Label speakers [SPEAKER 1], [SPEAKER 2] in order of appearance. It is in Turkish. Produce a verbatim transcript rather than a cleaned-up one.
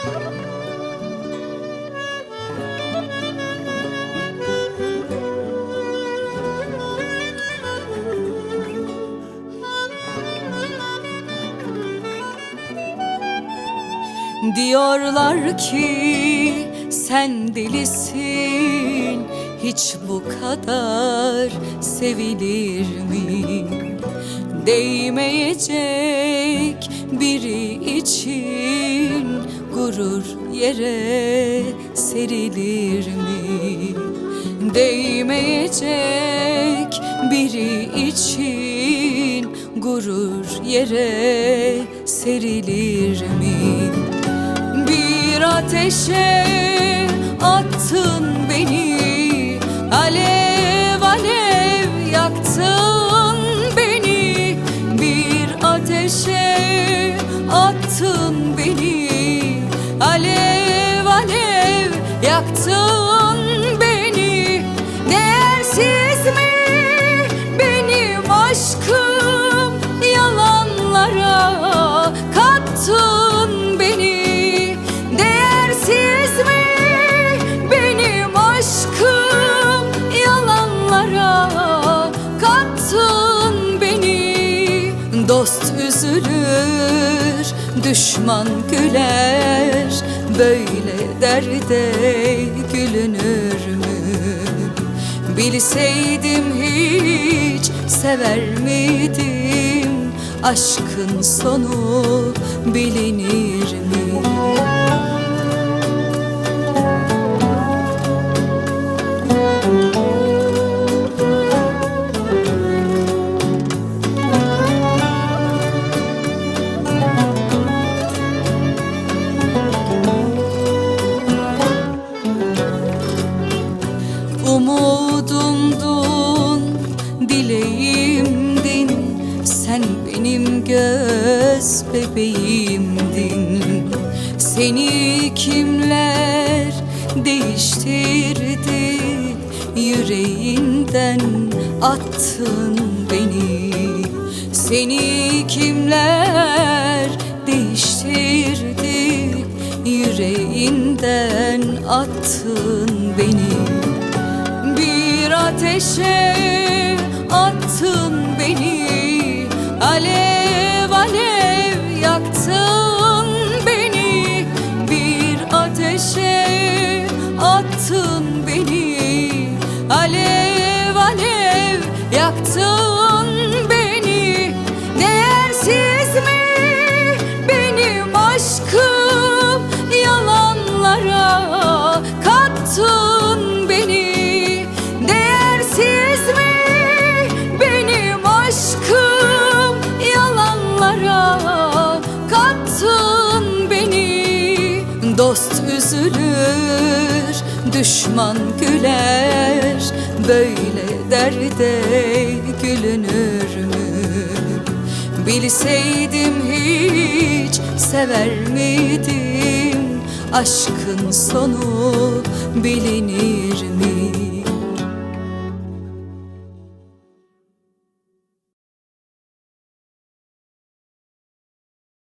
[SPEAKER 1] Diyorlar ki sen delisin, hiç bu kadar sevilir mi? Değmeyecek biri için gurur yere serilir mi? Değmeyecek biri için gurur yere serilir mi? Bir ateşe attın beni, alev alev yaktın beni. Bir ateşe attın beni, alev alev yaktın beni. Değersiz mi benim aşkım, yalanlara kattın beni. Değersiz mi benim aşkım, yalanlara kattın beni. Dost üzülür, düşman güler, böyle derde gülünür mü? Bilseydim hiç sever miydim, aşkın sonu bilinir mi? Umudumdun, dileğimdin, sen benim göz bebeğimdin. Seni kimler değiştirdi, yüreğinden attın beni. Seni kimler değiştirdi, yüreğinden attın beni. Bir ateşe attın beni, alev alev yaktın beni. Bir ateşe attın beni, alev alev yaktın beni. Değersiz mi benim aşkım, yalanlara kattın beni. Değersiz mi benim aşkım, yalanlara kattın beni. Dost üzülür, düşman güler, böyle derde gülünür mü? Bilseydim hiç sever miydim, aşkın sonu bilinir mi?